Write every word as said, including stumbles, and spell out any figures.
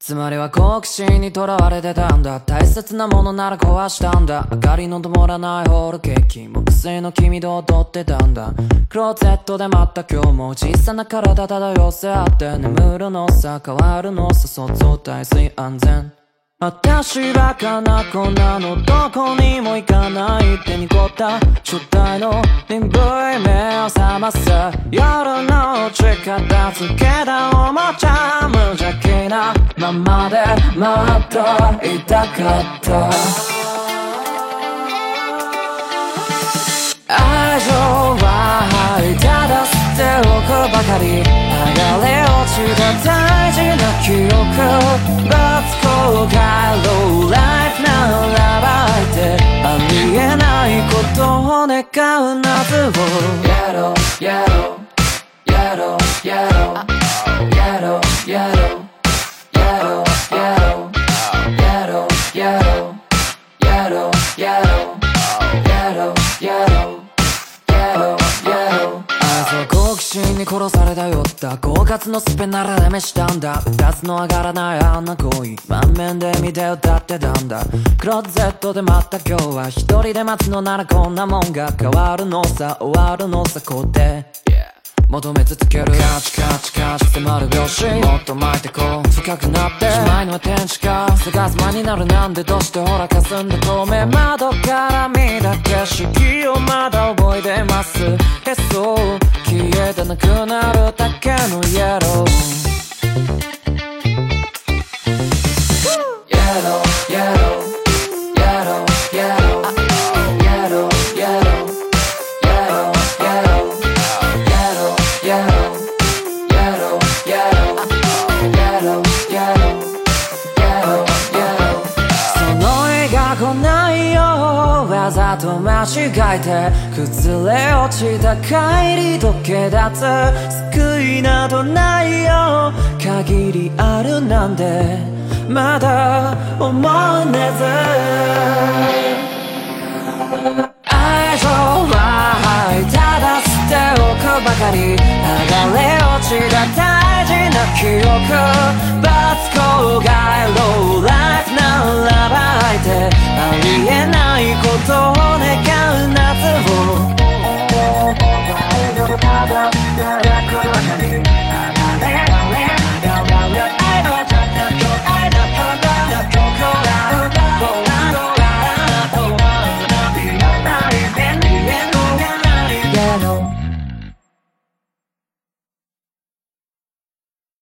つまりは好奇心にとらわれてたんだ。大切なものなら壊したんだ。明かりの灯らないホールケーキ、木製の君と踊ってたんだ。クローゼットでまた今日も小さな体漂せ合って眠るのさ、変わるのさ、想像耐水安全。私バカな子なの、どこにも行かないって濁った主体の鈍い目を覚ます。夜のうち片付けたおもちゃ、無邪気なままで待っていたかった。愛情はただ捨ておくばかり、剥がれ落ちた大事な記憶。Let's go 帰ろう Life now ライてありえないことを願う夏をやろうやろうやろうやろうやろうやろうやろうやろうやろうやろうやろうやろうやろうやろう好奇心に殺されたよった狡猾のスペなら試したんだ。二つの上がらないあんな恋、満面で見て歌ってたんだ。クローゼットでまた今日は一人で待つのならこんなもんが変わるのさ、終わるのさ、こうて求め続けるカチカチカチ迫る拍子、もっと巻いてこう深くなってしまいのは天使か、探す間になるなんでどうしてほら霞んだ透明窓から見た景色をまだ覚えてます。へそう消えてなくなるだけのイエローイエローイエローイエローイエローイエローイエロー来ないよわざと間違えて崩れ落ちた帰り時計だって救いなどないよ限りあるなんてまだ思わねえぜ。愛情はただ捨ておくばかり、剥がれ落ちた大事な記憶。